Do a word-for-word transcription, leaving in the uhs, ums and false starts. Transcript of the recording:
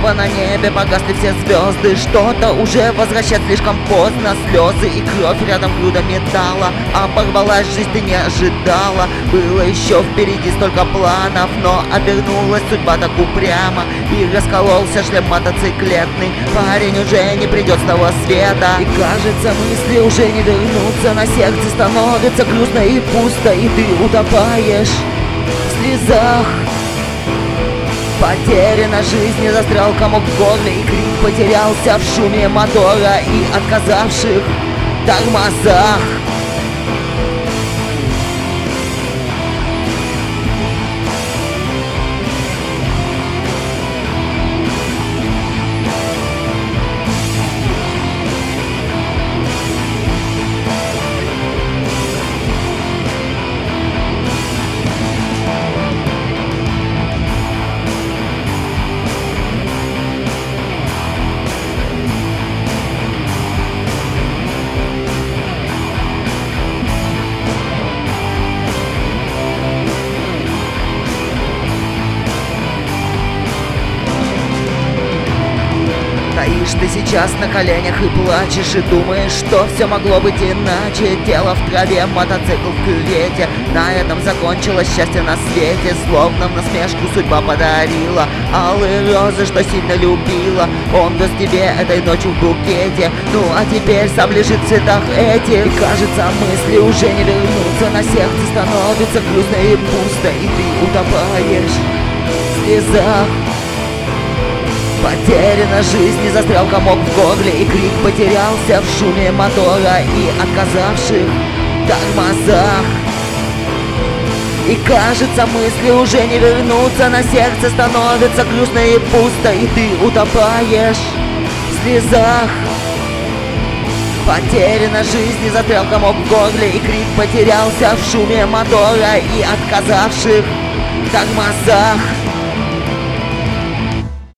снова на небе погасли все звезды. Что-то уже возвращать слишком поздно. Слезы и кровь рядом груда металла. Оборвалась жизнь, ты не ожидала. Было еще впереди столько планов, но обернулась судьба так упрямо. И раскололся шлем мотоциклетный. Парень уже не придет с того света. И кажется, мысли уже не вернутся. На сердце становится грустно и пусто, и ты утопаешь в слезах. Потеряна жизнь, и застрял комок в горле, и крик потерялся в шуме мотора и отказавших тормозах. Стоишь ты сейчас на коленях и плачешь, и думаешь, что все могло быть иначе. Тело в траве, мотоцикл в кювете. На этом закончилось счастье на свете. Словно в насмешку судьба подарила алые розы, что сильно любила. Он вез тебе этой ночью в букете. Ну а теперь сам лежит в цветах этих. И кажется, мысли уже не вернутся. На сердце становится грустно и пусто, и ты утопаешь в слезах. Потеряна жизнь, и застрял комок в горле, и крик потерялся в шуме мотора и отказавших тормозах. И кажется, мысли уже не вернутся. На сердце становится грустно и пусто, и ты утопаешь в слезах. Потеряна жизнь, и застрял комок в горле, и крик потерялся в шуме мотора и отказавших тормозах.